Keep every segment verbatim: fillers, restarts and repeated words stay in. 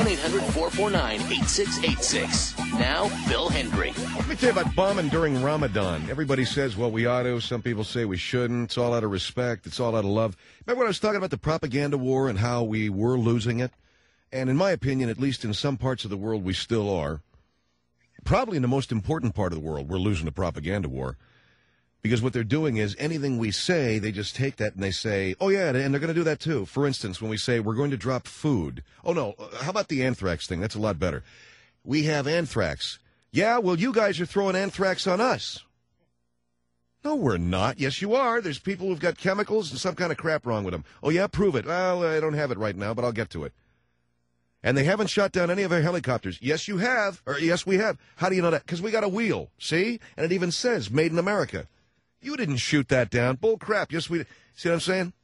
one eight hundred four four nine eight six eight six. Now, Phil Hendry. Let me tell you about bombing during Ramadan. Everybody says, well, we ought to. Some people say we shouldn't. It's all out of respect. It's all out of love. Remember when I was talking about the propaganda war and how we were losing it? And in my opinion, at least in some parts of the world, we still are. Probably in the most important part of the world, we're losing the propaganda war. Because what they're doing is anything we say, they just take that and they say, oh, yeah, and they're going to do that, too. For instance, when we say we're going to drop food. Oh, no, how about the anthrax thing? That's a lot better. We have anthrax. Yeah, well, you guys are throwing anthrax on us. No, we're not. Yes, you are. There's people who've got chemicals and some kind of crap wrong with them. Oh, yeah, prove it. Well, I don't have it right now, but I'll get to it. And they haven't shot down any of our helicopters. Yes, you have. Or yes, we have. How do you know that? Because we got a wheel, see? And it even says, made in America. You didn't shoot that down. Bull crap. Yes, we did. See what I'm saying?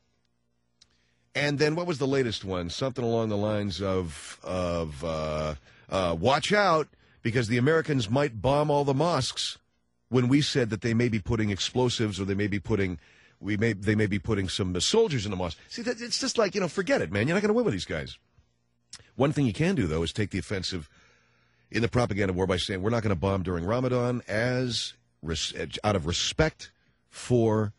And then what was the latest one? Something along the lines of, of uh, uh, watch out, because the Americans might bomb all the mosques, when we said that they may be putting explosives or they may be putting, we may they may be putting some uh, soldiers in the mosque. See, that, it's just like, you know, forget it, man. You're not going to win with these guys. One thing you can do, though, is take the offensive in the propaganda war by saying we're not going to bomb during Ramadan as res- out of respect for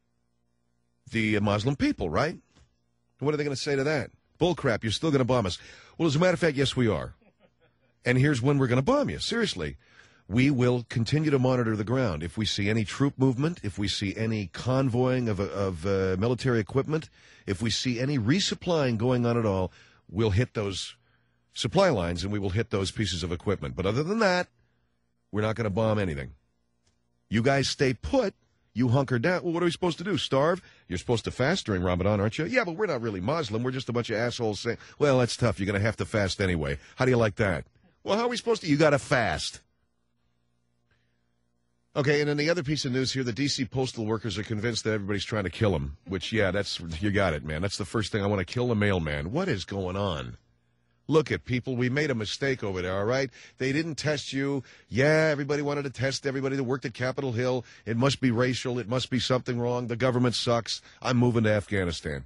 the Muslim people, right? What are they going to say to that? Bullcrap, you're still going to bomb us. Well, as a matter of fact, yes, we are. And here's when we're going to bomb you. Seriously. We will continue to monitor the ground. If we see any troop movement, if we see any convoying of, of uh, military equipment, if we see any resupplying going on at all, we'll hit those supply lines and we will hit those pieces of equipment. But other than that, we're not going to bomb anything. You guys stay put. You hunker down. Well, what are we supposed to do? Starve? You're supposed to fast during Ramadan, aren't you? Yeah, but we're not really Muslim. We're just a bunch of assholes saying, well, that's tough. You're going to have to fast anyway. How do you like that? Well, how are we supposed to? You got to fast. Okay, and then the other piece of news here, the D C postal workers are convinced that everybody's trying to kill them, which, yeah, that's, you got it, man. That's the first thing. I want to kill the mailman. What is going on? Look at people. We made a mistake over there, all right? They didn't test you. Yeah, everybody wanted to test everybody that worked at Capitol Hill. It must be racial. It must be something wrong. The government sucks. I'm moving to Afghanistan.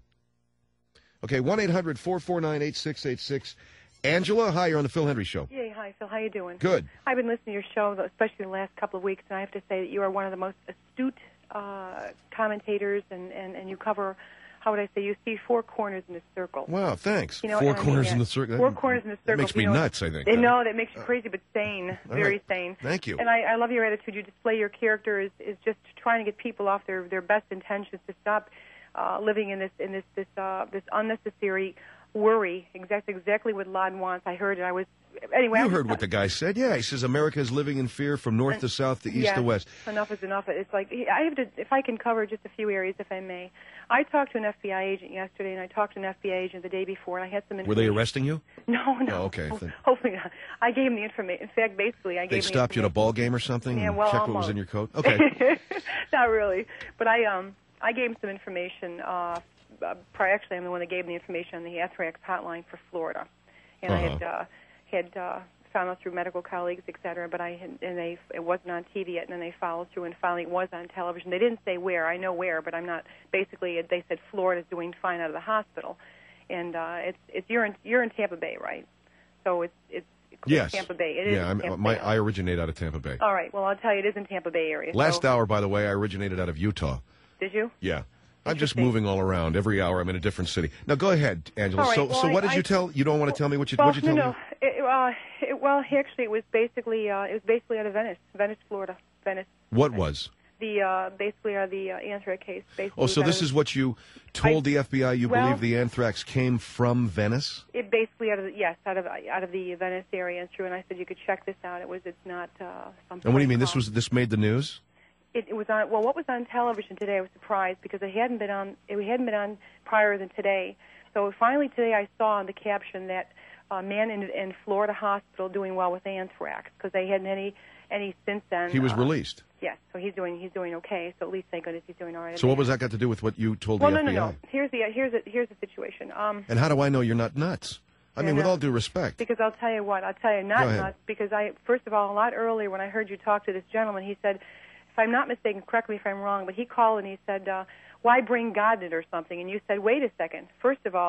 Okay, one eight hundred four four nine eight six eight six. Angela, hi, you're on the Phil Hendry Show. Yeah, hi, Phil. How you doing? Good. I've been listening to your show, especially the last couple of weeks, and I have to say that you are one of the most astute uh, commentators, and, and, and you cover, how would I say, you see four corners in the circle. Wow, thanks. You know, four I mean, corners yeah, in the circle. Four corners in the circle. That makes me you know, nuts, I think. I know, that makes you crazy, but sane, All very right. sane. Thank you. And I, I love your attitude. You display your character is, is just trying to get people off their, their best intentions to stop uh, living in this in this this uh, this unnecessary worry. Exactly, exactly what Laden wants. I heard it. I was anyway. You I was, heard what the guy said. Yeah, he says America is living in fear from north to south to east yeah, to west. Enough is enough. It's like I have to. If I can cover just a few areas, if I may. I talked to an F B I agent yesterday, and I talked to an F B I agent the day before, and I had some information. Were they arresting you? No, no. Oh, okay. Ho- hopefully not. I gave him the information. In fact, basically, I gave They him stopped the you at a ball game or something Yeah, and well, checked what was almost. in your coat? Okay. Not really, but I um I gave him some information. Uh, uh, prior, actually, I'm the one that gave him the information on the anthrax hotline for Florida, and Uh-huh. I had uh, had uh, found out through medical colleagues, et cetera. But I had, and they it wasn't on T V yet, and then they followed through, and finally it was on television. They didn't say where. I know where, but I'm not. Basically, they said Florida's doing fine out of the hospital, and uh, it's it's you're in you're in Tampa Bay, right? So it's it's. Yes. Tampa Bay. It is yeah, in I'm, Tampa my, Bay. I originate out of Tampa Bay. All right. Well, I'll tell you, it is in Tampa Bay area. Last so, hour, by the way, I originated out of Utah. Did you? Yeah. I'm just Interesting. moving all around. Every hour I'm in a different city. Now, go ahead, Angela. All right, so, well, so what I- did you I- tell? You don't want to tell me what you, Well, what you no, tell no. me? It, uh, it, well, actually, it was basically uh, it was basically out of Venice, Venice, Florida, Venice. What was? The uh, basically uh, the uh, anthrax case. Basically Oh, so was this out of- is what you told I- the F B I you well- believe the anthrax came from Venice? It basically out of the, yes, out of out of the Venice area. It's true, and I said you could check this out. It was it's not uh, some. And what do you mean? This call. was this made the news? It, it was on. Well, what was on television today? I was surprised because it hadn't been on. It hadn't been on prior than today. So finally today, I saw on the caption that uh, man in, in Florida hospital doing well with anthrax because they hadn't any any since then. He was uh, released. Yes, so he's doing he's doing okay. So at least thank goodness he's doing all right. So what was that got to do with what you told Well, the no, F B I? no, no. Here's the here's the, here's the situation. Um, And how do I know you're not nuts? I Yeah, mean, with no. all due respect. Because I'll tell you what, I'll tell you Go not ahead. nuts. Because I first of all, a lot earlier when I heard you talk to this gentleman, he said, if I'm not mistaken, correct me if I'm wrong, but he called and he said, uh, why bring God in it or something? And you said, wait a second. First of all,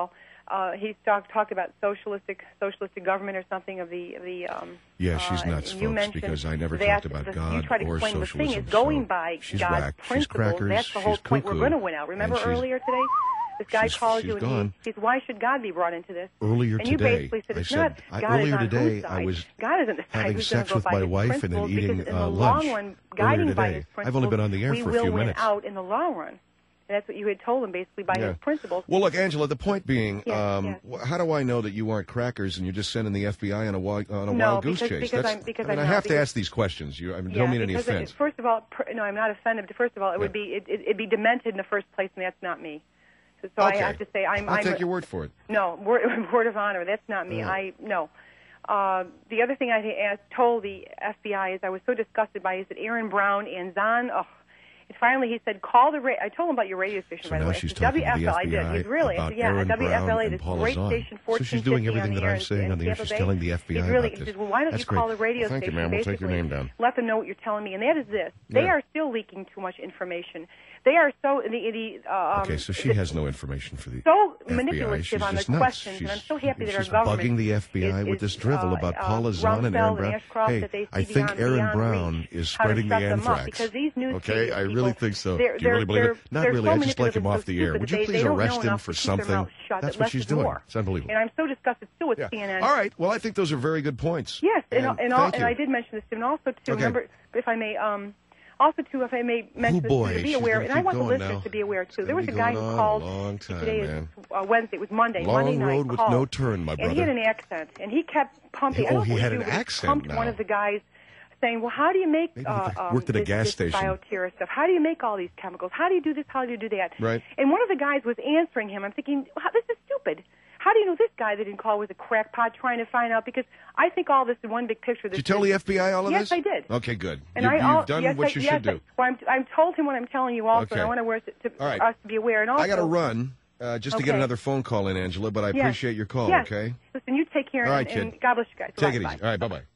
uh, he talked talked about socialistic socialistic government or something of the the. Um, yeah, she's uh, nuts, you folks, because I never that, talked about the, God you tried to or explain socialism. The thing is going so by she's God's whacked. principles. She's crackers. That's the she's whole point. cuckoo, We're going to win out. Remember earlier today? This guy she's, calls she's you and gone. he says, "Why should God be brought into this?" Earlier and you today, basically said, I "It's said, not I, God earlier is on today, whose side? I was God isn't the side having who's going sex to go with by my his wife and then principles, eating because in uh, the lunch long run, earlier guiding by today. his principles, I've only been on the air we for a will few win minutes. out in the long run. And that's what you had told him, basically, by Yeah. his principles. Well, look, Angela, the point being, Yes, um, yes. wh- how do I know that you aren't crackers and you're just sending the F B I on a, wild, on a No, wild goose because- chase? because That's, I'm- because I mean, I'm I not, have to because- ask these questions. You, I mean, Yeah, don't mean any because it- offense. first of all, pr- no, I'm not offended. First of all, it would Yeah. be it, it, it'd be demented in the first place, and that's not me. So, so Okay. I have to say, I'm. I'll I'm take a- your word for it. No, word, word of honor. That's not me. All I no. Uh, the other thing I asked, told the F B I is I was so disgusted by is that Aaron Brown and Zahn. Oh, and finally he said, "Call the." Ra-. I told him about your radio station. So by the now way, she's I said, talking to the W F L. F B I I did. He's really. I about said, yeah, Aaron W F L A, Brown this and Paula great Zahn. station, So she's doing fourteen fifty everything on that the air I'm saying in on the air. Tampa She's Bay. telling the F B I He's really, about he this. says, well, why don't That's you call great. the radio Well, thank you, station? ma'am. We'll take your basically name down. Let them know what you're telling me, and that is this: they Yeah. are still leaking too much information. They are so the the. Uh, Okay, so she the, has no information for the so F B I. manipulative She's on just the nuts. questions, She's, and I'm so happy that she's our government bugging the F B I is, with this is, drivel uh, about uh, Paula Zahn and Aaron Rumsfeld Brown. and Ashcroft Hey, that they see I think beyond- Aaron beyond Brown reach is how to spreading the shut them up, anthrax. because these news Okay, media I really people, think so. they're- Do you really they're- believe it? they're- Not they're really. so I just like him manipulative off the and air. stupid Would that you they- please they don't arrest know him enough for to keep their something? mouths shut, That's that what less she's is doing. more. It's unbelievable. And I'm so disgusted still with Yeah. C N N. All right. Well, I think those are very good points. Yes, and, And and, all, thank and you. I did mention this too, and also too. Okay. Remember, if I may, um, also too, if I may mention Oh, boy, this too, to be she's aware, gonna and I keep want the going listeners now. to be aware It's too. gonna There was be a guy going who on called. a long time, today is man. uh, Wednesday. It was Monday. Long Monday night road with called, no turn, my And brother. he had an accent, and he kept pumping. Oh, I don't he know what had do, an but he accent pumped now. one of the guys, saying, "Well, how do you make Maybe uh, he um, worked at a this, gas this station. bioterror stuff? How do you make all these chemicals? How do you do this? How do you do that?" Right. And one of the guys was answering him. I'm thinking, wow, this is stupid. How do you know this guy that didn't call was a crackpot trying to find out? Because I think all this is one big picture. Did you tell the F B I all of yes, this? I did. Okay, good. And you, I you've al- done yes, what I, you yes, should I, do. well, I'm, I'm told him what I'm telling you also, Okay. and I want to, to, All right. us to be aware. And also, I got to run uh, just to get Okay. another phone call in, Angela, but I Yes. appreciate your call, Yes. okay? Listen, you take care, All right, and, and kid. God bless you guys. Take Bye, it bye. easy. All right, bye-bye.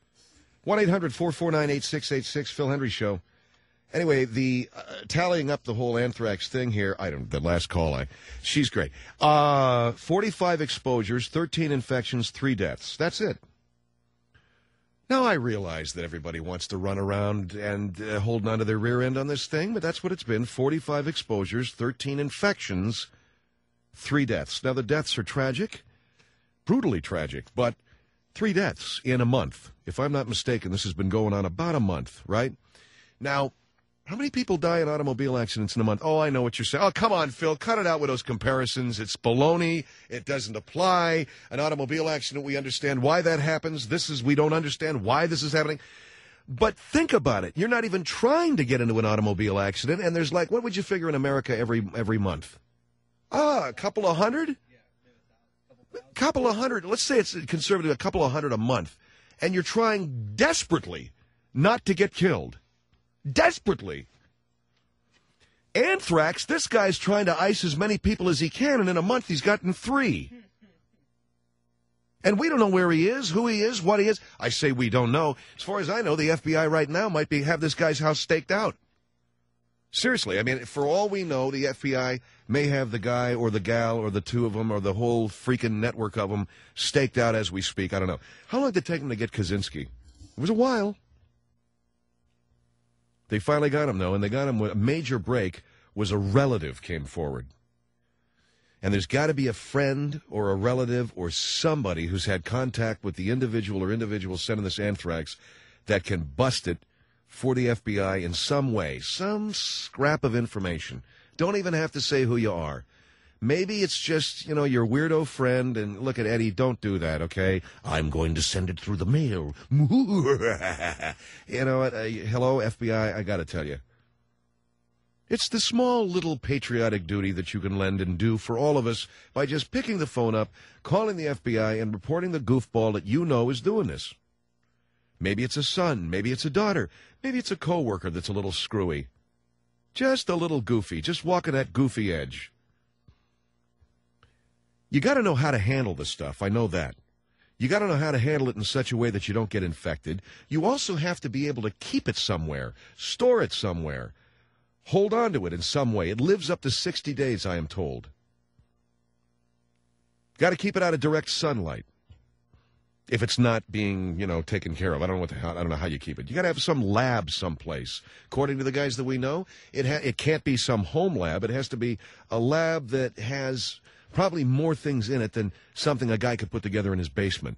one eight hundred four four nine eight six eight six, Phil Hendry Show. Anyway, the uh, tallying up the whole anthrax thing here, I don't, the last call, I, she's great. Uh, forty-five exposures, thirteen infections, three deaths. That's it. Now, I realize that everybody wants to run around and uh, hold on to their rear end on this thing, but that's what it's been. forty-five exposures, thirteen infections, three deaths. Now, the deaths are tragic, brutally tragic, but three deaths in a month. If I'm not mistaken, this has been going on about a month, right? Now, how many people die in automobile accidents in a month? Oh, I know what you're saying. Oh, come on, Phil. Cut it out with those comparisons. It's baloney. It doesn't apply. An automobile accident, we understand why that happens. This is, we don't understand why this is happening. But think about it. You're not even trying to get into an automobile accident, and there's like, what would you figure in America every every month? Ah, a couple of hundred? A couple of hundred. Let's say it's conservative, a couple of hundred a month. And you're trying desperately not to get killed. Desperately. Anthrax, this guy's trying to ice as many people as he can, and in a month he's gotten three. And we don't know where he is, who he is, what he is. I say we don't know. As far as I know, the F B I right now might be have this guy's house staked out. Seriously, I mean, for all we know, the F B I may have the guy or the gal or the two of them or the whole freaking network of them staked out as we speak. I don't know. How long did it take them to get Kaczynski? It was a while. They finally got him, though, and they got him with a major break was a relative came forward. And there's got to be a friend or a relative or somebody who's had contact with the individual or individual sending this anthrax that can bust it for the F B I in some way, some scrap of information. Don't even have to say who you are. Maybe it's just, you know, your weirdo friend, and look at Eddie, don't do that, okay? I'm going to send it through the mail. You know what? Uh, hello, F B I, I got to tell you. It's the small little patriotic duty that you can lend and do for all of us by just picking the phone up, calling the F B I, and reporting the goofball that you know is doing this. Maybe it's a son, maybe it's a daughter, maybe it's a coworker that's a little screwy. Just a little goofy, just walking that goofy edge. You got to know how to handle this stuff. I know that. You got to know how to handle it in such a way that you don't get infected. You also have to be able to keep it somewhere, store it somewhere, hold on to it in some way. It lives up to sixty days, I am told. Got to keep it out of direct sunlight. If it's not being, you know, taken care of. I don't know what the hell, I don't know how you keep it. You got to have some lab someplace. According to the guys that we know, it ha- it can't be some home lab. It has to be a lab that has probably more things in it than something a guy could put together in his basement.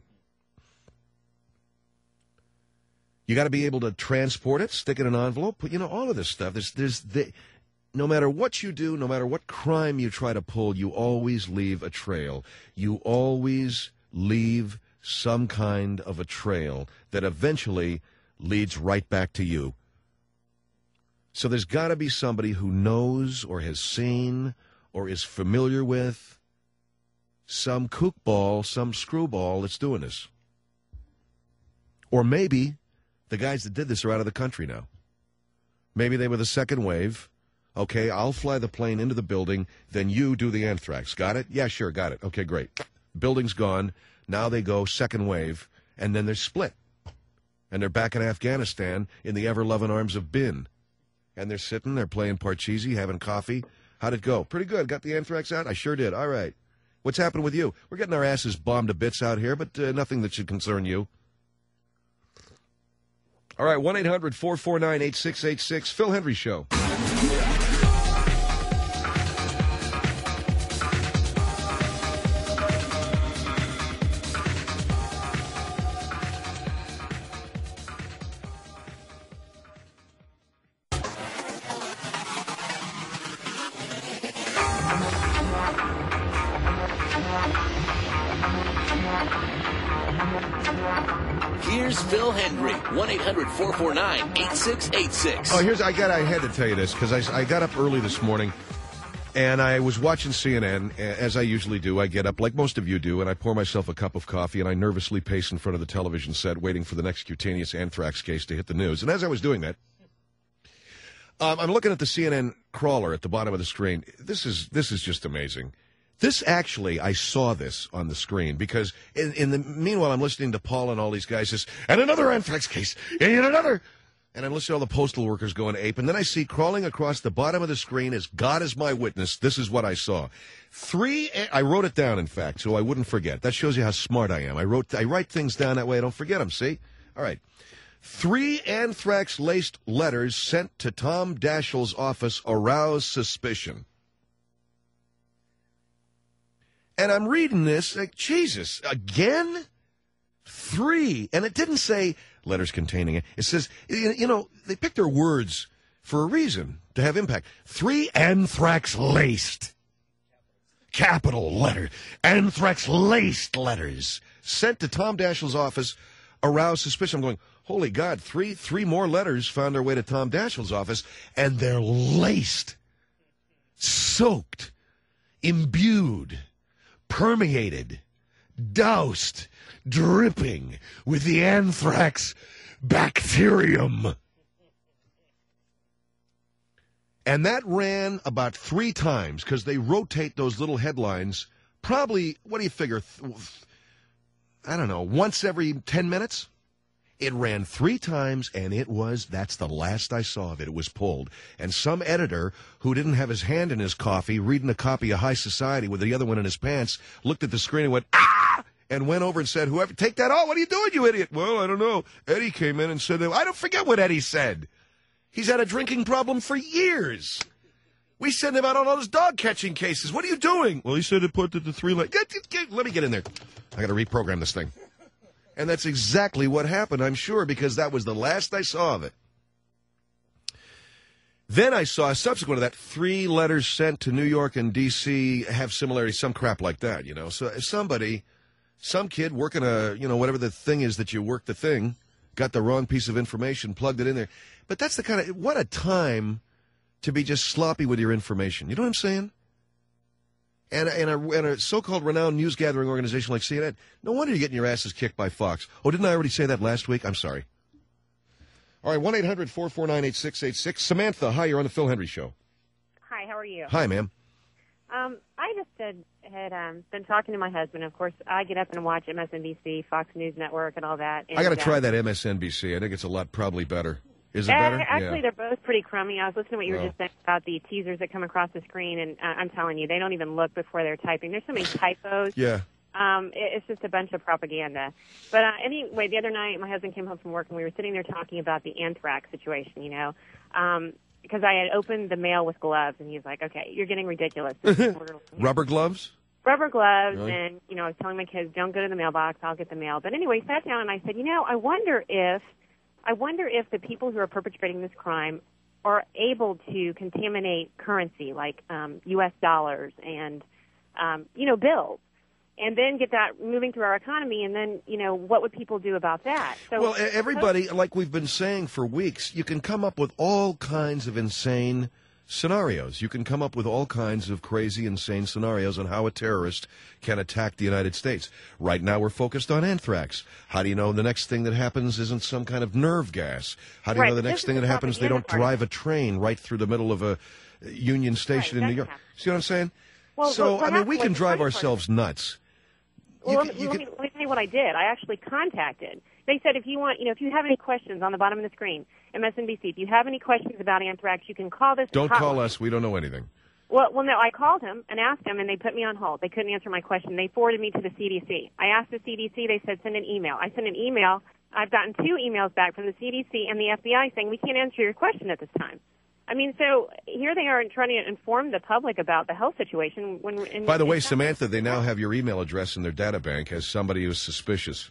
You got to be able to transport it, stick it in an envelope, put, you know, all of this stuff. There's, there's, the, no matter what you do, no matter what crime you try to pull, you always leave a trail. You always leave some kind of a trail that eventually leads right back to you. So there's got to be somebody who knows or has seen or is familiar with some kookball, some screwball that's doing this. Or maybe the guys that did this are out of the country now. Maybe they were the second wave. Okay, I'll fly the plane into the building, then you do the anthrax. Got it? Yeah, sure, got it. Okay, great. Building's gone. Now they go second wave, and then they're split. And they're back in Afghanistan in the ever-loving arms of Bin. And they're sitting, they're playing Parcheesi, having coffee. How'd it go? Pretty good. Got the anthrax out? I sure did. All right. What's happened with you? We're getting our asses bombed to bits out here, but uh, nothing that should concern you. All right, one eight hundred four four nine eight six eight six, Phil Hendry Show. Here's Phil Hendry, one eight hundred four four nine eight six eight six. Oh, here's, I got, I had to tell you this, because I, I got up early this morning, and I was watching C N N, as I usually do. I get up, like most of you do, and I pour myself a cup of coffee, and I nervously pace in front of the television set, waiting for the next cutaneous anthrax case to hit the news. And as I was doing that, um, I'm looking at the C N N crawler at the bottom of the screen. This is, this is just amazing. This actually, I saw this on the screen because in, in the meanwhile, I'm listening to Paul and all these guys just, and another anthrax case, and another, and I'm listening to all the postal workers going ape, and then I see crawling across the bottom of the screen as God is my witness, this is what I saw. Three, I wrote it down, in fact, so I wouldn't forget. That shows you how smart I am. I wrote, I write things down that way I don't forget them, see? All right. Three anthrax-laced letters sent to Tom Daschle's office arouse suspicion. And I'm reading this, like, Jesus, again? Three. And it didn't say letters containing it. It says, you know, they picked their words for a reason, to have impact. Three anthrax-laced. Capital letter. Anthrax-laced letters sent to Tom Daschle's office arouse suspicion. I'm going, holy God, three, three more letters found their way to Tom Daschle's office, and they're laced, soaked, imbued, permeated, doused, dripping with the anthrax bacterium. And that ran about three times because they rotate those little headlines probably, what do you figure, I don't know, once every ten minutes? It ran three times, and it was, that's the last I saw of it. It was pulled. And some editor who didn't have his hand in his coffee, reading a copy of High Society with the other one in his pants, looked at the screen and went, ah! And went over and said, whoever, take that off. What are you doing, you idiot? Well, I don't know. Eddie came in and said, I don't forget what Eddie said. He's had a drinking problem for years. We send him out on all those dog catching cases. What are you doing? Well, he said it put the, the three, like, get, get, get, let me get in there. I got to reprogram this thing. And that's exactly what happened, I'm sure, because that was the last I saw of it. Then I saw, subsequent to that, three letters sent to New York and D C have similarities, some crap like that, you know. So if somebody, some kid working a, you know, whatever the thing is that you work the thing, got the wrong piece of information, plugged it in there. But that's the kind of, what a time to be just sloppy with your information. You know what I'm saying? And, and, a, and a so-called renowned news-gathering organization like C N N, no wonder you're getting your asses kicked by Fox. Oh, didn't I already say that last week? I'm sorry. All right, one eight hundred four four nine eight six eight six. Samantha, hi, you're on the Phil Hendry Show. Hi, how are you? Hi, ma'am. Um, I just had, had um, been talking to my husband. Of course, I get up and watch M S N B C, Fox News Network, and all that. And, I got to try uh, that M S N B C. I think it's a lot probably better. Is it Uh, better? Actually, Yeah. they're both pretty crummy. I was listening to what you were Oh. just saying about the teasers that come across the screen, and uh, I'm telling you, they don't even look before they're typing. There's so many typos. Yeah. Um, it, it's just a bunch of propaganda. But uh, anyway, the other night, my husband came home from work, and we were sitting there talking about the anthrax situation, you know, um, because I had opened the mail with gloves, and he's like, okay, you're getting ridiculous. This is borderline." Rubber gloves? Rubber gloves, Really? and, you know, I was telling my kids, don't go to the mailbox, I'll get the mail. But anyway, sat down, and I said, you know, I wonder if, I wonder if the people who are perpetrating this crime are able to contaminate currency, like um, U S dollars and, um, you know, bills, and then get that moving through our economy, and then, you know, what would people do about that? So, Well, e- everybody, like we've been saying for weeks, you can come up with all kinds of insane scenarios. You can come up with all kinds of crazy, insane scenarios on how a terrorist can attack the United States. Right now, we're focused on anthrax. How do you know the next thing that happens isn't some kind of nerve gas? How do you Right, know the but next this thing is that the happens they propaganda don't part of drive a train right through the middle of a Union Station Right, in New that York? can happen. See what I'm saying? Well, so, what- what I mean, we happened can was the drive funny part is- ourselves nuts. Well, You let, can- me, you let, can- me, let me tell you what I did. I actually contacted. They said if you want, you know, if you have any questions on the bottom of the screen, M S N B C, if you have any questions about anthrax, you can call this Don't hotline. call us. We don't know anything. Well, well, no, I called him and asked him, and they put me on hold. They couldn't answer my question. They forwarded me to the C D C. I asked the C D C. They said send an email. I sent an email. I've gotten two emails back from the C D C and the F B I saying we can't answer your question at this time. I mean, so here they are trying to inform the public about the health situation. When, in, By the way, in- Samantha, they now have your email address in their data bank as somebody who's suspicious.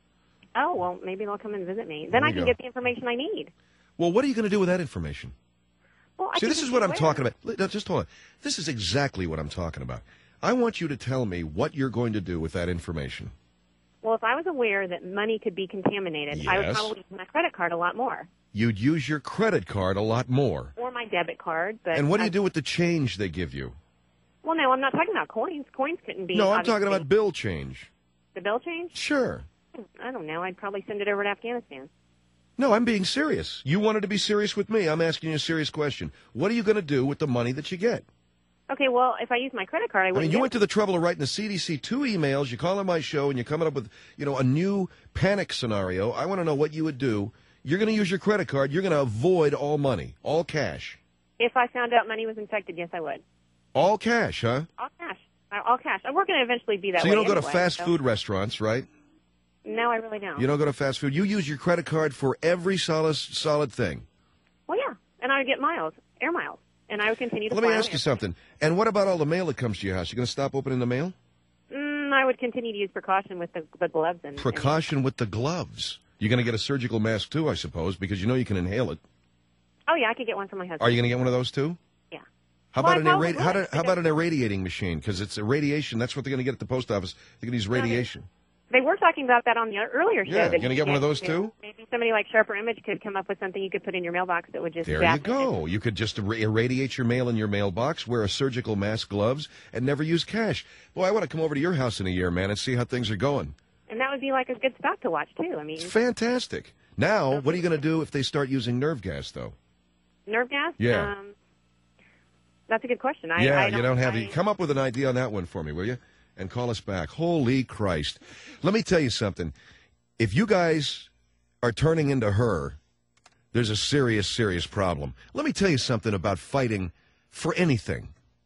Oh, well, maybe they'll come and visit me. There Then I you can go. get the information I need. Well, what are you going to do with that information? Well, I See, can this is just what be I'm aware. talking about. Li- no, Just hold on. This is exactly what I'm talking about. I want you to tell me what you're going to do with that information. Well, if I was aware that money could be contaminated, I would Yes. probably use my credit card a lot more, You'd use your credit card a lot more. or my debit card. But And what do I- you do with the change they give you? Well, no, I'm not talking about coins. Coins couldn't be. No, I'm talking obviously- about bill change. the bill change. Sure. I don't know. I'd probably send it over to Afghanistan. No, I'm being serious. You wanted to be serious with me. I'm asking you a serious question. What are you going to do with the money that you get? Okay, well, if I use my credit card, I I wouldn't. mean, you get went to the trouble of writing the C D C two emails. You call on my show, and you're coming up with, you know, a new panic scenario. I want to know what you would do. You're going to use your credit card. You're going to avoid all money, all cash, If I found out money was infected, yes, I would. all cash, huh? All cash. All cash. We're going to eventually be that So way you don't go to anyway, fast so- food restaurants, right? No, I really don't. You don't go to fast food. You use your credit card for every solid solid thing. Well, yeah, and I would get miles, air miles, and I would continue to. Let me fly on ask you air. something. And what about all the mail that comes to your house? You going to stop opening the mail? Mm, I would continue to use precaution with the, the gloves and. Precaution with the gloves. You're going to get a surgical mask too, I suppose, because you know you can inhale it. And, oh yeah, I could get one for my husband. Are you going to get one of those too? Yeah. How Well, about I an probably irradi- how, would, do, how about an irradiating machine? Because it's irradiation. That's what they're going to get at the post office. They're going to use radiation. They were talking about that on the earlier show. Yeah, that you gonna you get one of could those do. too? Maybe somebody like Sharper Image could come up with something you could put in your mailbox that would just. There zap you go. You could just ir- irradiate your mail in your mailbox, wear a surgical mask, gloves, and never use cash. Boy, I want to come over to your house in a year, man, and see how things are going. And that would be like a good stock to watch too. I mean, It's fantastic. Now, what are you going to do if they start using nerve gas, though? nerve gas. Yeah. Um, that's a good question. I, yeah, I you don't have I, the. Come up with an idea on that one for me, will you? And call us back. Holy Christ. Let me tell you something. If you guys are turning into her, there's a serious, serious problem. Let me tell you something about fighting for anything.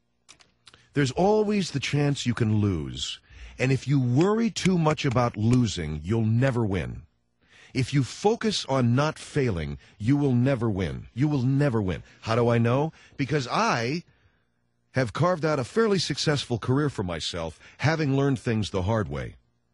There's always the chance you can lose. And if you worry too much about losing, you'll never win. If you focus on not failing, you will never win. You will never win. How do I know? Because I have carved out a fairly successful career for myself, having learned things the hard way.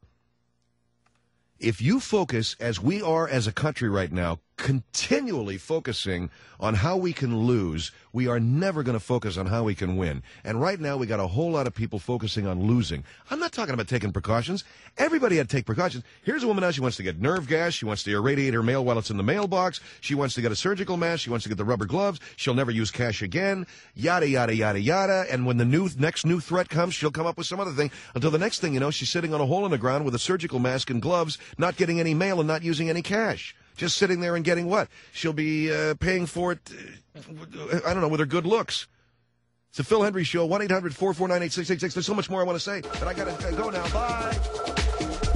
If you focus, as we are as a country right now, continually focusing on how we can lose, we are never going to focus on how we can win. And right now, we got a whole lot of people focusing on losing. I'm not talking about taking precautions. Everybody had to take precautions. Here's a woman now, she wants to get nerve gas. She wants to irradiate her mail while it's in the mailbox. She wants to get a surgical mask. She wants to get the rubber gloves. She'll never use cash again. Yada, yada, yada, yada. And when the new next new threat comes, she'll come up with some other thing. Until the next thing you know, she's sitting on a hole in the ground with a surgical mask and gloves, not getting any mail and not using any cash. Just sitting there and getting what? She'll be uh, paying for it, uh, I don't know, with her good looks. It's the Phil Hendry Show, one eight hundred four four nine eight six eight six. There's so much more I want to say, but I got to go now. Bye.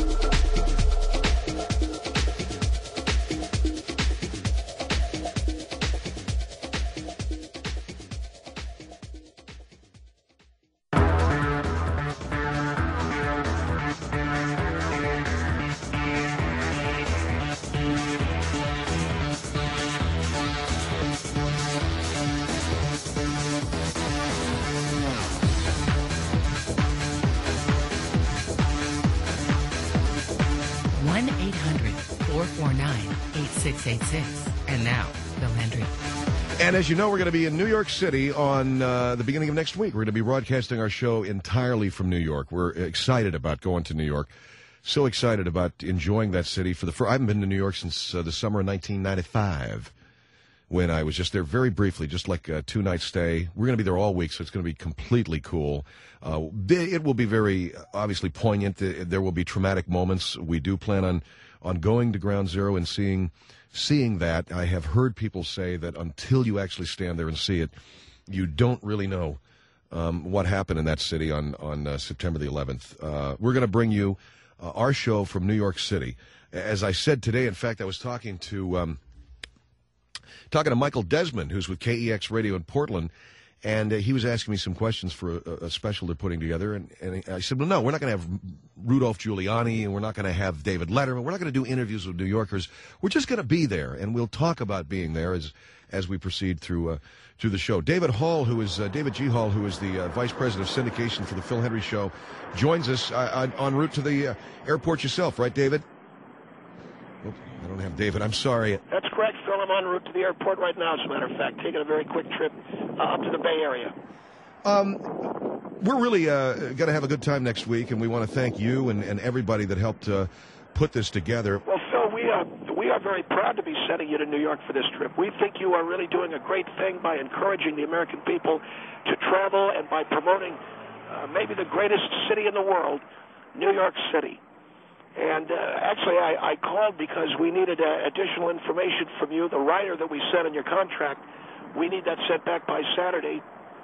one eight hundred four four nine eight six eight six. And now, Bill Hendry. And as you know, we're going to be in New York City on uh, the beginning of next week. We're going to be broadcasting our show entirely from New York. We're excited about going to New York. So excited about enjoying that city. For the first, I haven't been to New York since uh, the summer of nineteen ninety-five, when I was just there very briefly, just like a two-night stay. We're going to be there all week, so it's going to be completely cool. Uh, it will be very, obviously, poignant. There will be traumatic moments. We do plan on, on going to Ground Zero and seeing... Seeing that, I have heard people say that until you actually stand there and see it, you don't really know um, what happened in that city on, on uh, September the eleventh. Uh, we're going to bring you uh, our show from New York City. As I said today, in fact, I was talking to um, talking to Michael Desmond, who's with K E X Radio in Portland, and uh, he was asking me some questions for a, a special they're putting together. And, and I said, well, no, we're not going to have Rudolph Giuliani, and we're not going to have David Letterman. We're not going to do interviews with New Yorkers. We're just going to be there, and we'll talk about being there as as we proceed through uh, through the show. David Hall, who is uh, David G. Hall, who is the uh, Vice President of Syndication for the Phil Hendry Show, joins us uh, en route to the uh, airport yourself, right, David? Oh, I don't have David. I'm sorry. That's correct, Phil. I'm en route to the airport right now, as a matter of fact, taking a very quick trip uh, up to the Bay Area. Um, we're really uh, going to have a good time next week, and we want to thank you and, and everybody that helped uh, put this together. Well, Phil, we are, we are very proud to be sending you to New York for this trip. We think you are really doing a great thing by encouraging the American people to travel and by promoting uh, maybe the greatest city in the world, New York City. And uh, actually, I, I called because we needed uh, additional information from you. The rider that we sent in your contract, we need that sent back by Saturday.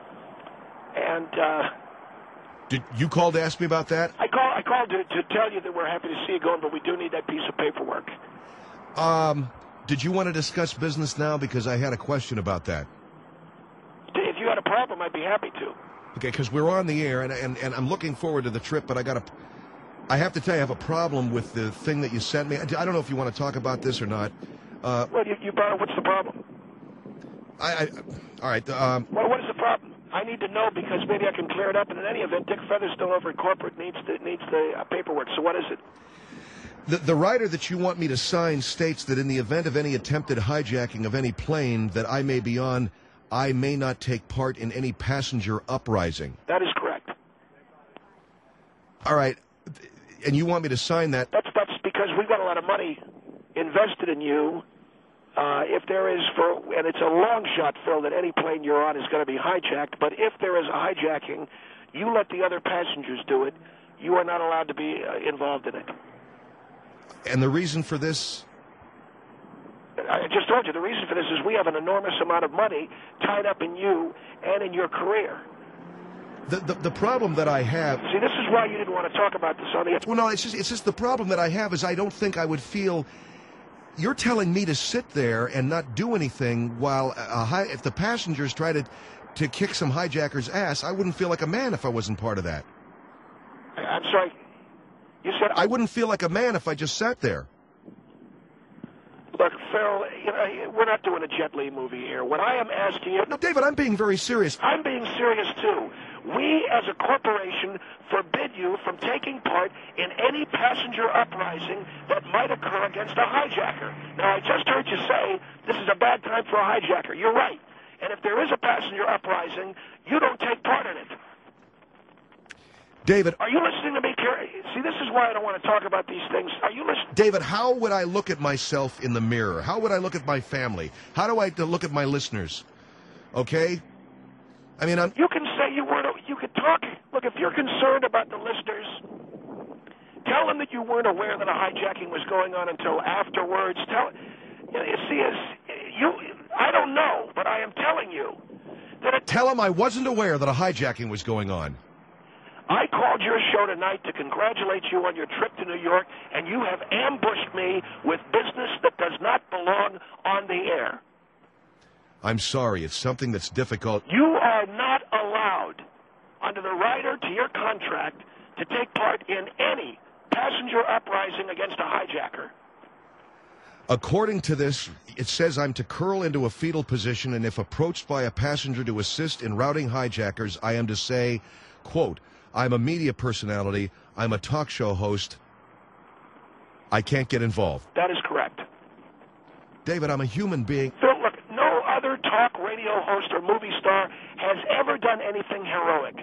And uh, did you call to ask me about that? I call, I called to, to tell you that we're happy to see you going, but we do need that piece of paperwork. Um, did you want to discuss business now? Because I had a question about that. If you had a problem, I'd be happy to. Okay, because we're on the air, and, and and I'm looking forward to the trip, but I got to. I have to tell you, I have a problem with the thing that you sent me. I don't know if you want to talk about this or not. Uh, well, you, you brought up, what's the problem? I, I all right. Um, well, what is the problem? I need to know because maybe I can clear it up. And in any event, Dick Featherstone over at corporate needs the, needs the uh, paperwork. So what is it? The, the rider that you want me to sign states that in the event of any attempted hijacking of any plane that I may be on, I may not take part in any passenger uprising. That is correct. All right. And you want me to sign that? That's, that's because we've got a lot of money invested in you. Uh, if there is, for, and it's a long shot, Phil, that any plane you're on is going to be hijacked, but if there is a hijacking, you let the other passengers do it. You are not allowed to be uh, involved in it. And the reason for this? I just told you, the reason for this is we have an enormous amount of money tied up in you and in your career. The, the the problem that I have... See, this is why you didn't want to talk about this on the... Well, no, it's just, it's just the problem that I have is I don't think I would feel... You're telling me to sit there and not do anything while a high, if the passengers try to, to kick some hijacker's ass, I wouldn't feel like a man if I wasn't part of that. I'm sorry. You said... I wouldn't feel like a man if I just sat there. Look, Phil, you know, we're not doing a Jet Li movie here. What I am asking you... No, David, I'm being very serious. I'm being serious, too. We, as a corporation, forbid you from taking part in any passenger uprising that might occur against a hijacker. Now, I just heard you say this is a bad time for a hijacker. You're right. And if there is a passenger uprising, you don't take part in it. David... Are you listening to me? See, this is why I don't want to talk about these things. Are you listening? David, how would I look at myself in the mirror? How would I look at my family? How do I look at my listeners? Okay? I mean, I'm... You can say you weren't... You could talk... Look, if you're concerned about the listeners, tell them that you weren't aware that a hijacking was going on until afterwards. Tell... You, know, you see, as you... I don't know, but I am telling you that... It, tell them I wasn't aware that a hijacking was going on. I called your show tonight to congratulate you on your trip to New York, and you have ambushed me with business that does not belong on the air. I'm sorry. It's something that's difficult. You are not allowed, under the rider to your contract, to take part in any passenger uprising against a hijacker. According to this, it says I'm to curl into a fetal position, and if approached by a passenger to assist in routing hijackers, I am to say, quote, I'm a media personality, I'm a talk show host, I can't get involved. That is correct. David, I'm a human being. Phil, look, no other talk radio host or movie star has ever done anything heroic.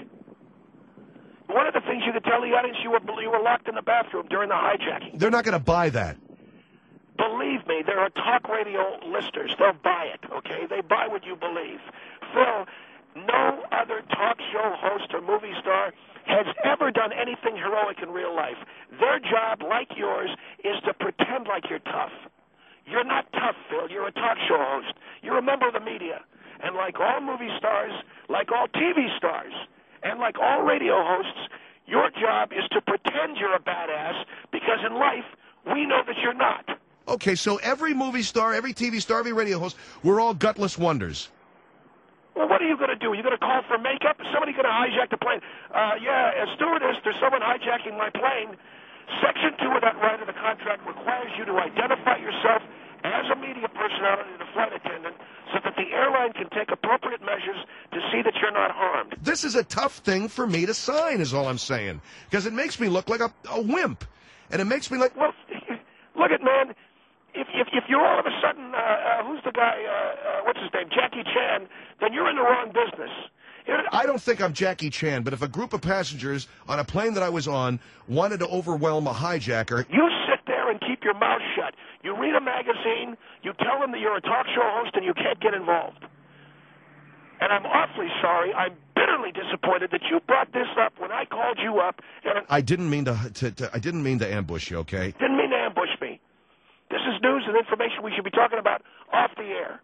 One of the things you could tell the audience, you were, you were locked in the bathroom during the hijacking. They're not going to buy that. Believe me, there are talk radio listeners. They'll buy it, okay? They buy what you believe. Phil, no other talk show host or movie star has ever done anything heroic in real life. Their job, like yours, is to pretend like you're tough. You're not tough, Phil. You're a talk show host. You're a member of the media. And like all movie stars, like all T V stars, and like all radio hosts, your job is to pretend you're a badass because in life, we know that you're not. Okay, so every movie star, every T V star, every radio host, we're all gutless wonders. Well, what are you going to do? Are you going to call for makeup? Is somebody going to hijack the plane? Uh, yeah, as stewardess, there's someone hijacking my plane. Section two of that right of the contract requires you to identify yourself as a media personality and a flight attendant so that the airline can take appropriate measures to see that you're not harmed. This is a tough thing for me to sign, is all I'm saying, because it makes me look like a, a wimp, and it makes me like... Well, look at, man, if, if, if you're all of a sudden, uh, uh, who's the guy, uh, uh, what's his name, Jackie Chan, then you're in the wrong business. I don't think I'm Jackie Chan, but if a group of passengers on a plane that I was on wanted to overwhelm a hijacker... You sit there and keep your mouth shut. You read a magazine, you tell them that you're a talk show host and you can't get involved. And I'm awfully sorry, I'm bitterly disappointed that you brought this up when I called you up. And I didn't mean to, to, to I didn't mean to ambush you, okay? Didn't mean to ambush me. This is news and information we should be talking about off the air.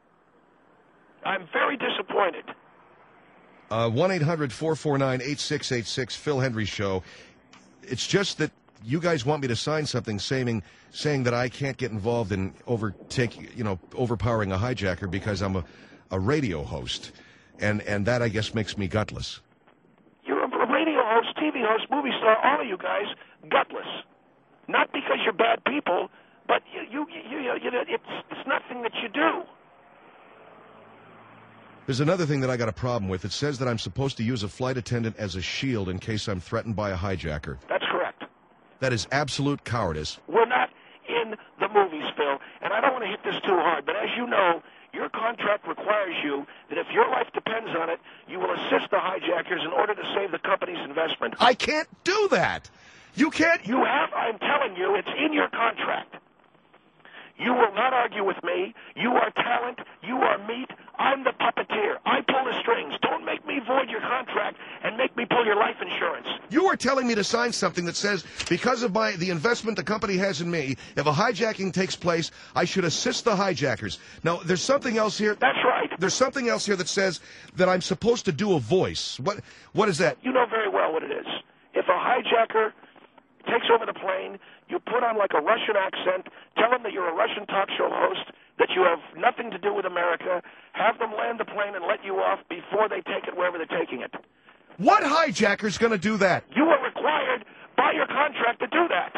I'm very disappointed. Uh, one eight hundred four four nine eight six eight six, Phil Hendrie Show. It's just that you guys want me to sign something saying saying that I can't get involved in overtake, you know, overpowering a hijacker because I'm a, a radio host, and and that I guess makes me gutless. You're a radio host, T V host, movie star, all of you guys gutless. Not because you're bad people, but you you you, you know, it's it's nothing that you do. There's another thing that I got a problem with. It says that I'm supposed to use a flight attendant as a shield in case I'm threatened by a hijacker. That's correct. That is absolute cowardice. We're not in the movies, Phil, and I don't want to hit this too hard, but as you know, your contract requires you that if your life depends on it, you will assist the hijackers in order to save the company's investment. I can't do that. You can't. You have, I'm telling you, it's in your contract. You will not argue with me. You are talent. You are meat. I'm the puppeteer. I pull the strings. Don't make me void your contract and make me pull your life insurance. You are telling me to sign something that says, because of my the investment the company has in me, if a hijacking takes place, I should assist the hijackers. Now, there's something else here. That's right. There's something else here that says that I'm supposed to do a voice. What? What is that? You know very well what it is. If a hijacker takes over the plane, you put on like a Russian accent, tell them that you're a Russian talk show host, that you have nothing to do with America, have them land the plane and let you off before they take it wherever they're taking it. What hijacker's going to do that? You are required by your contract to do that.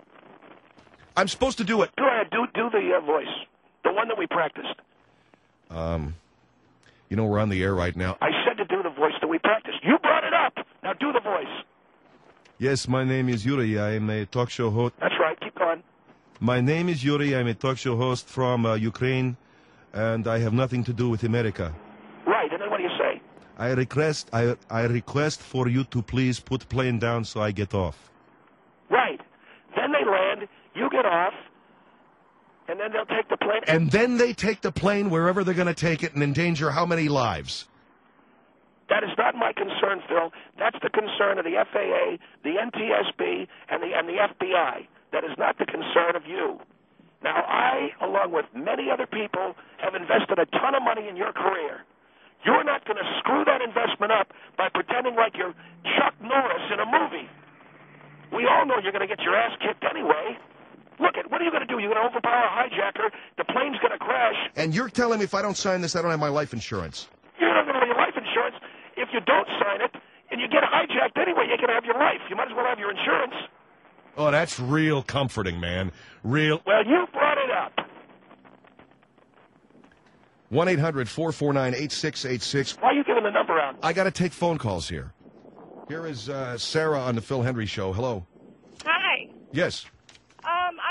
I'm supposed to do it. Go ahead, do, do the uh, voice, the one that we practiced. Um, you know, we're on the air right now. I said to do the voice that we practiced. You brought it up. Now do the voice. Yes, my name is Yuri. I am a talk show host. That's right. Keep going. My name is Yuri. I'm a talk show host from uh, Ukraine, and I have nothing to do with America. Right, and then what do you say? I request, I, I request for you to please put plane down so I get off. Right. Then they land, you get off, and then they'll take the plane. And then they take the plane wherever they're going to take it and endanger how many lives? That is not my concern, Phil. That's the concern of the F A A, the N T S B, and the and the F B I. That is not the concern of you. Now, I, along with many other people, have invested a ton of money in your career. You're not going to screw that investment up by pretending like you're Chuck Norris in a movie. We all know you're going to get your ass kicked anyway. Look, at what are you going to do? You're going to overpower a hijacker. The plane's going to crash. And you're telling me if I don't sign this, I don't have my life insurance. You're not going to have your life insurance. If you don't sign it and you get hijacked anyway, you're going to have your life. You might as well have your insurance. Oh, that's real comforting, man. Real. Well, you brought it up. one eight hundred four four nine eight six eight six. Why are you giving the number out? I got to take phone calls here. Here is uh, Sarah on the Phil Hendrie Show. Hello. Hi. Yes. Um,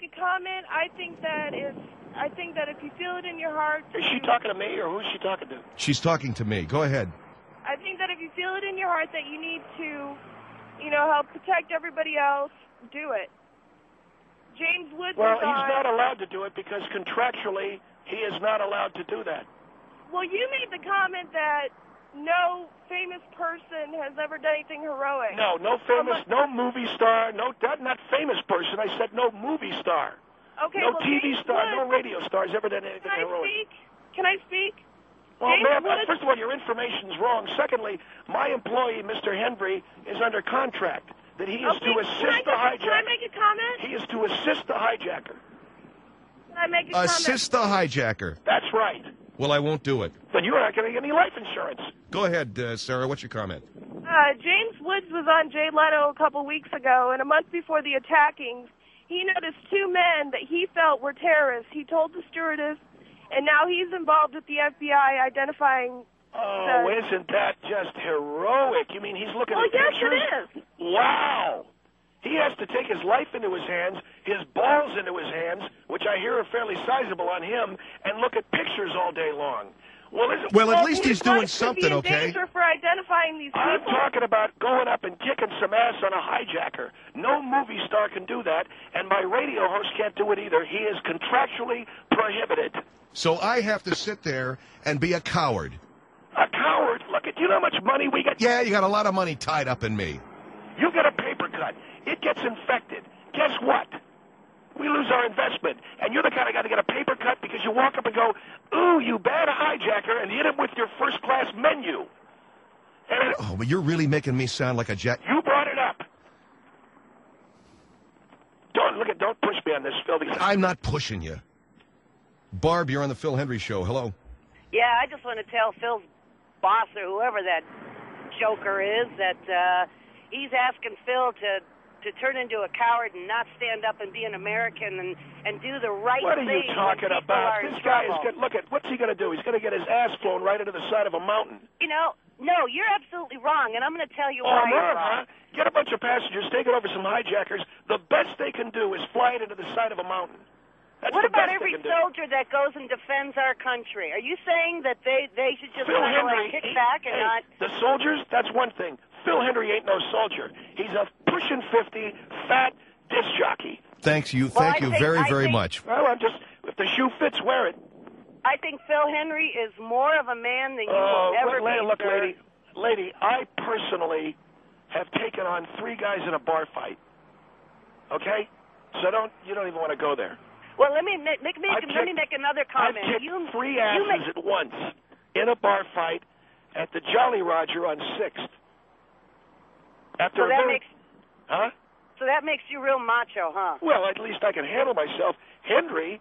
a comment? I think that it's. I think that if you feel it in your heart. Is she talking to me, or who's she talking to? She's talking to me. Go ahead. I think that if you feel it in your heart that you need to, you know, help protect everybody else, do it. James Woods Well, is he's on. not allowed to do it because contractually he is not allowed to do that. Well, you made the comment that no famous person has ever done anything heroic. No, no famous, no movie star, no not, not famous person. I said no movie star. Okay, no well, T V James star, Woods, no radio star has ever done anything Can I heroic. speak? Can I speak? Well, James ma'am, Woods- first of all, your information's wrong. Secondly, my employee, Mister Henry, is under contract that he is Okay, to can I assist the just- hijacker. Can I make a comment? He is to assist the hijacker. Can I make a Assist the hijacker. That's right. Well, I won't do it. Then you're not going to get any life insurance. Go ahead, uh, Sarah. What's your comment? comment? Uh, James Woods was on Jay Leno a couple weeks ago, and a month before the attackings, he noticed two men that he felt were terrorists. He told the stewardess, and now he's involved with the F B I identifying. Oh, the, isn't that just heroic? You mean he's looking Well, at yes, pictures? it is. Wow. He has to take his life into his hands, his balls into his hands, which I hear are fairly sizable on him, and look at pictures all day long. Well, isn't, Well, at Well, least his he's doing life could something, be in okay? danger for identifying these I'm people. talking about going up and kicking some ass on a hijacker. No movie star can do that, and my radio host can't do it either. He is contractually prohibited. So I have to sit there and be a coward. A coward? Look, at you know how much money we get? Yeah, you got a lot of money tied up in me. You get a paper cut. It gets infected. Guess what? We lose our investment. And you're the kind of guy to get a paper cut because you walk up and go, ooh, you bad hijacker, and hit him with your first-class menu. And it, Oh, but you're really making me sound like a jack. you brought it up. Don't, look at, don't push me on this, Phil. Because I'm not pushing you. Barb, you're on the Phil Hendry Show. Hello. Yeah, I just want to tell Phil's boss or whoever that joker is that uh, he's asking Phil to to turn into a coward and not stand up and be an American and, and do the right what are thing. you talking when people about? are in This guy is trouble. going look at, what's he going to do? He's going to get his ass flown right into the side of a mountain. You know, no, you're absolutely wrong, and I'm going to tell you Oh, why I'm you're wrong, wrong. huh? Get a bunch of passengers, take it over some hijackers. The best they can do is fly it into the side of a mountain. That's What the about best every they can do. soldier that goes and defends our country? Are you saying that they, they should just Phil kind of Henry, like kick he- back and hey, not... the soldiers, that's one thing. Phil Henry ain't no soldier. He's a pushing fifty, fat disc jockey. Thanks you. Well, Thank I you think- very, I very think- much. Well, I'm just, if the shoe fits, wear it. I think Phil Henry is more of a man than you Oh, will ever la- be, look, sir. lady, lady, I personally have taken on three guys in a bar fight. Okay? So don't, you don't even want to go there. Well, let me make, make, make, I've let me kicked- make another I've comment. kicked you, three you asses make, at once in a bar fight at the Jolly Roger on sixth. After so a that very, makes huh? so that makes you real macho, huh? Well, at least I can handle myself. Henry,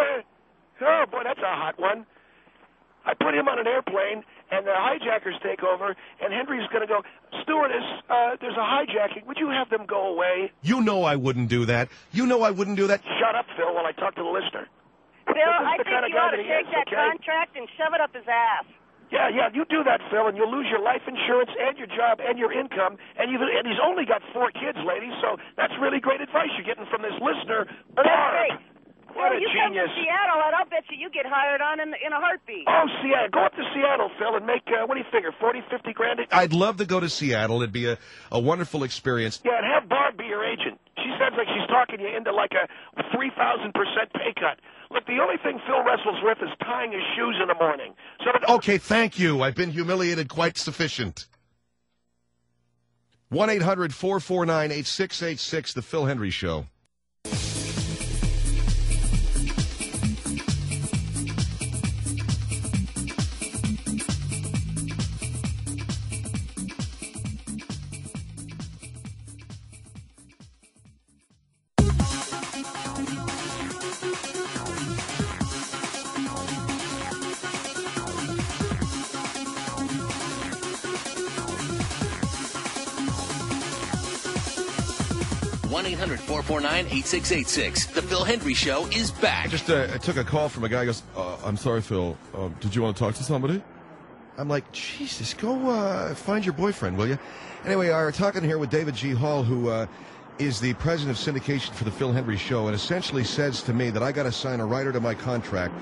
oh boy, that's a hot one. I put him on an airplane, and the hijackers take over, and Henry's going to go, stewardess, uh, there's a hijacking. Would you have them go away? You know I wouldn't do that. You know I wouldn't do that. Shut up, Phil, while I talk to the listener. Phil, This is I the think kind of you guy ought to that he take is, that okay? contract and shove it up his ass. Yeah, yeah, you do that, Phil, and you'll lose your life insurance and your job and your income. And, you've, and he's only got four kids, ladies, so that's really great advice you're getting from this listener, Well, that's Barb. great. What Phil, a you genius. come to Seattle, and I'll bet you you get hired on in, in a heartbeat. Oh, Seattle. Go up to Seattle, Phil, and make, uh, what do you figure, forty, fifty grand? a- I'd love to go to Seattle. It'd be a, a wonderful experience. Yeah, and have Barb be your agent. She sounds like she's talking you into like a three thousand percent pay cut. Look, the only thing Phil wrestles with is tying his shoes in the morning. So that, Okay, thank you. I've been humiliated quite sufficient. one eight hundred four four nine eight six eight six, The Phil Hendry Show. one eight hundred four four nine eight six eight six. The Phil Hendry Show is back. Just uh, I took a call from a guy who goes, uh, I'm sorry, Phil. Uh, did you want to talk to somebody? I'm like, Jesus, go uh, find your boyfriend, will you? Anyway, we're talking here with David G. Hall, who uh, is the president of syndication for the Phil Hendry Show, and essentially says to me that I got to sign a rider to my contract,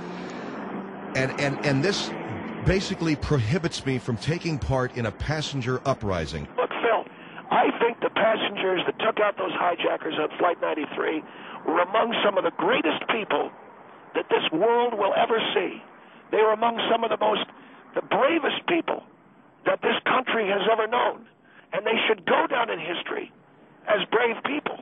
and and and this basically prohibits me from taking part in a passenger uprising. Look, Phil, I think the passengers that took out those hijackers on Flight ninety-three were among some of the greatest people that this world will ever see. They were among some of the most, the bravest people that this country has ever known. And they should go down in history as brave people.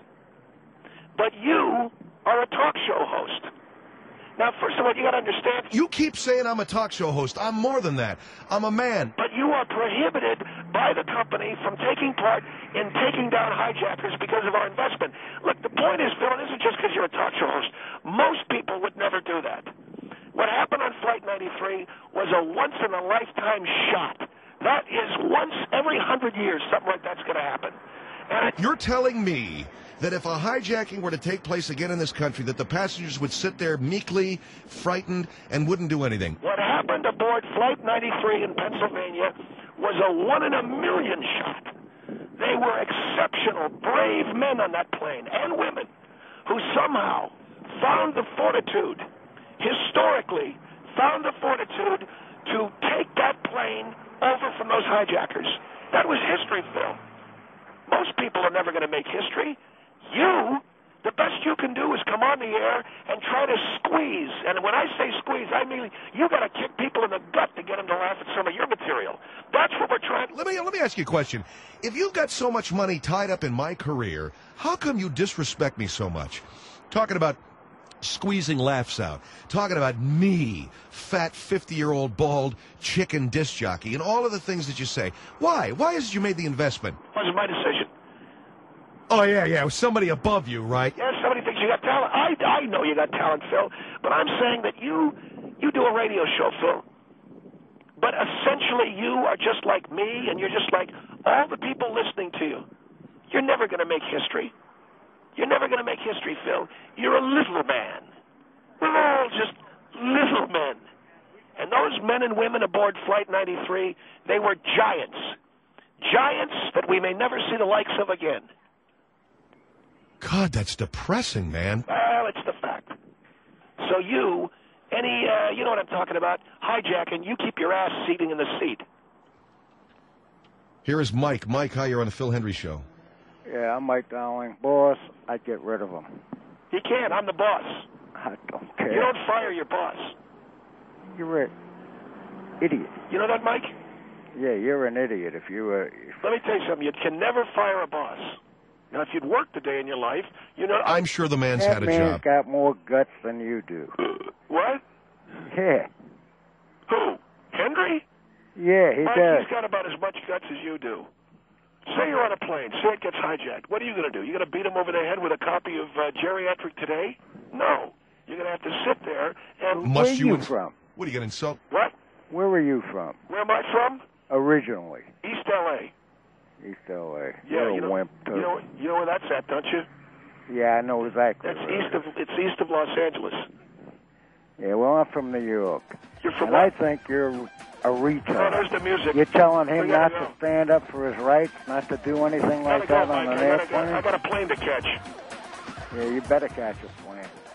But you are a talk show host. Now, first of all, you got to understand. You keep saying I'm a talk show host. I'm more than that. I'm a man. But you are prohibited by the company from taking part in taking down hijackers because of our investment. Look, the point is, Phil, it isn't just because you're a talk show host. Most people would never do that. What happened on Flight ninety-three was a once-in-a-lifetime shot. That is once every hundred years, something like that's going to happen. And You're telling me that if a hijacking were to take place again in this country, that the passengers would sit there meekly, frightened, and wouldn't do anything? What happened aboard Flight ninety-three in Pennsylvania was a one-in-a-million shot. They were exceptional, brave men on that plane, and women, who somehow found the fortitude, historically, found the fortitude to take that plane over from those hijackers. That was history, Phil. Most people are never going to make history. You, the best you can do is come on the air and try to squeeze. And when I say squeeze, I mean you got to kick people in the gut to get them to laugh at some of your material. That's what we're trying. Let me let me ask you a question. If you've got so much money tied up in my career, how come you disrespect me so much? Talking about squeezing laughs out, talking about me, fat fifty-year-old bald chicken disc jockey, and all of the things that you say. Why? Why is it you made the investment? It wasn't my decision. Oh, yeah, yeah, it was somebody above you, right? Yeah, somebody thinks you got talent. I, I know you got talent, Phil, but I'm saying that you you do a radio show, Phil. But essentially you are just like me, and you're just like all the people listening to you. You're never going to make history. You're never going to make history, Phil. You're a little man. We're all just little men. And those men and women aboard Flight ninety-three, they were giants. Giants that we may never see the likes of again. God, that's depressing, man. Well, it's the fact. So you, any, uh, you know what I'm talking about, hijacking, you keep your ass seating in the seat. Here is Mike. Mike, hi, you're on the Phil Hendry Show. Yeah, I'm Mike Dowling. Boss, I'd get rid of him. You can't. I'm the boss. I don't care. You don't fire your boss. You're an idiot. You know that, Mike? Yeah, you're an idiot if you were... If... Let me tell you something. You can never fire a boss. Now, if you'd worked a day in your life, you know... I'm sure the man's that had a man's job. got more guts than you do. What? Yeah. Who? Henry? Yeah, he Mike, does. He's got about as much guts as you do. Say you're on a plane. Say it gets hijacked. What are you going to do? You're going to beat him over the head with a copy of uh, Geriatric Today? No. You're going to have to sit there and... Must Where are you ins- from? What, are you going to insult? What? Where were you from? Where am I from? Originally. East L A East L A. Yeah, You're you a know, wimp, too. you know, you know where that's at, don't you? Yeah, I know exactly. That's where east of. It's east of Los Angeles. Yeah, well, I'm from New York. You're from and what? I think you're a retard. Oh, there's the music. You're telling him We not gotta to go. stand up for his rights, not to do anything Gotta like go, that Mike. on an I gotta go. airplane? I got a plane to catch. Yeah, you better catch a plane.